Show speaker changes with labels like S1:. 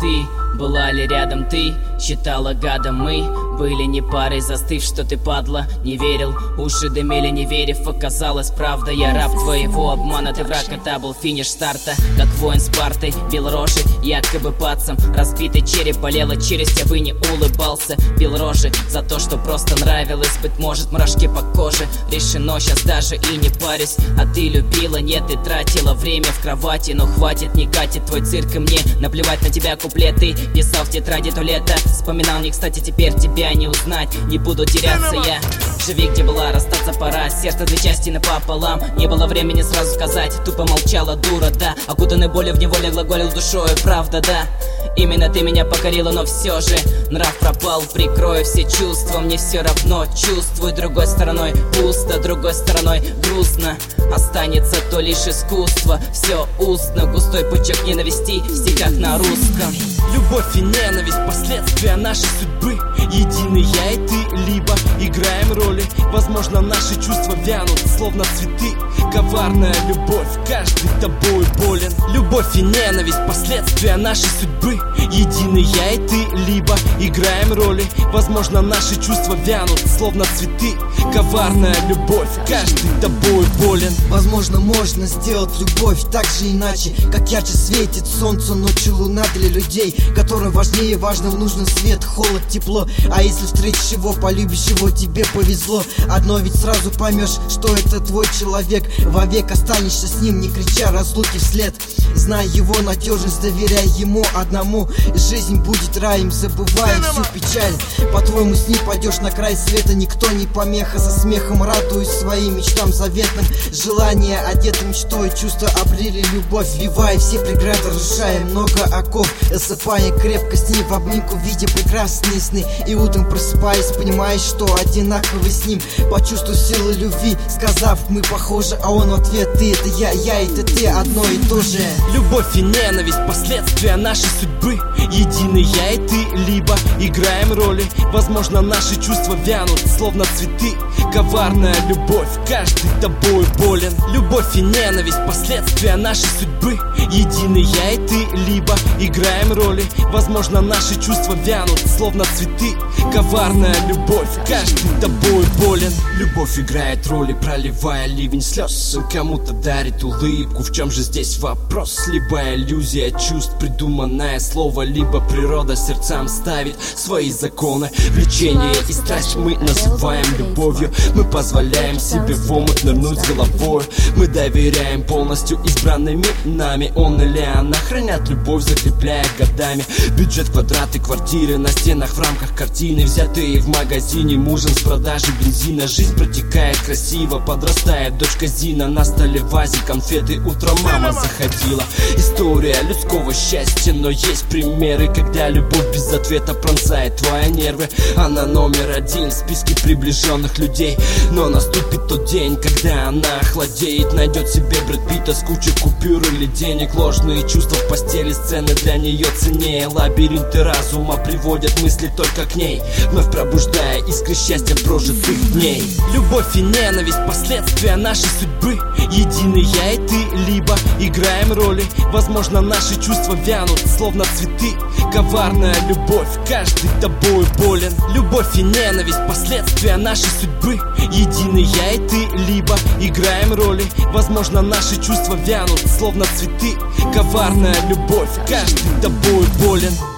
S1: мосты? Была ли рядом ты? Считала гадом мы? Были не парой, застыв, что ты падла. Не верил, уши дымили, не верив. Оказалось, правда, я раб твоего обмана. Ты враг, это был финиш старта. Как воин Спартой, бил рожи, якобы пацам. Разбитый череп, болела челюсть, я бы не улыбался. Бил рожи за то, что просто нравилось. Быть может, мурашки по коже. Решено, сейчас даже и не парюсь. А ты любила, нет, ты тратила время в кровати. Но хватит, не катит твой цирк и мне наплевать на тебя куплеты. Писал в тетради то лето, вспоминал не кстати, теперь тебя не узнать. Не буду теряться я. Живи где была, расстаться пора. Сердце две части напополам. Не было времени сразу сказать. Тупо молчала дура, да. Окутанный болью в неволе глаголил душою. Правда, да. Именно ты меня покорила, но все же нрав пропал, прикрою все чувства. Мне все равно, чувствую другой стороной пусто, другой стороной грустно. Останется то лишь искусство. Все устно, густой пучок ненависти в стихах на русском.
S2: Любовь и ненависть, последствия нашей судьбы. Едины я и ты, либо играем роли. Возможно, наши чувства вянут, словно цветы. Коварная любовь, каждый тобой болен. Любовь и ненависть, последствия нашей судьбы. Едины я и ты, либо играем роли. Возможно, наши чувства вянут, словно цветы. Коварная любовь, каждый тобой болен.
S3: Возможно, можно сделать любовь так же иначе. Как ярче светит солнце, ночью луна для людей, которым важнее важным нужен свет, холод, тепло. А если встретишь его, полюбишь его, тебе повезло. Одно ведь сразу поймешь, что это твой человек. Вовек останешься с ним, не крича разлуки вслед. Знай его надежность, доверяй ему одному. Жизнь будет раем, забывая всю печаль. По-твоему с ним пойдешь на край света, никто не помеха. Со смехом радуюсь своим мечтам заветным. Желания одеты мечтой, чувства обрели любовь. Вбивая все преграды, разрушая много оков. Засыпая крепко с ним в обнимку, видя прекрасные сны. И утром просыпаясь, понимаешь, что одинаковый с ним. Почувствуй силу любви, сказав мы похожи. А он в ответ: ты это я это ты, одно и то же.
S2: Любовь и ненависть, последствия нашей судьбы. Едины я и ты, либо играем роли. Возможно, наши чувства вянут, словно цветы. Коварная любовь, каждый тобой болен. Любовь и ненависть, последствия нашей судьбы. Едины я и ты, либо играем роли. Возможно, наши чувства вянут, словно цветы. Коварная любовь, каждый тобой болен. Любовь играет роли, проливая ливень слез. Кому-то дарит улыбку, в чем же здесь вопрос? Либо иллюзия чувств, придуманное слово, либо природа сердцам ставит свои законы. Влечение и страсть мы называем любовью. Мы позволяем себе в омут нырнуть головой. Мы доверяем полностью избранными нами. Он или она хранят любовь, закрепляя годами. Бюджет, квадраты, квартиры на стенах в рамках картины, взятые в магазине мужем с продажи бензина. Жизнь протекает красиво, подрастает дочка Зина. На столе в вазе конфеты, утром мама заходила. История людского счастья, но есть примеры, когда любовь без ответа пронзает твои нервы. Она номер один в списке приближенных людей. Но наступит тот день, когда она охладеет. Найдет себе Брэд Питта с кучей купюр или денег. Ложные чувства в постели, сцены для нее ценнее. Лабиринты разума приводят мысли только к ней, вновь пробуждая искры счастья прожитых дней. Любовь и ненависть, последствия нашей судьбы. Едины я и ты, либо играем роли. Возможно, наши чувства вянут, словно цветы. Коварная любовь, каждый тобой болен. Любовь и ненависть, последствия нашей судьбы. Едины я и ты, либо играем роли. Возможно, наши чувства вянут, словно цветы. Коварная любовь, каждый тобой болен.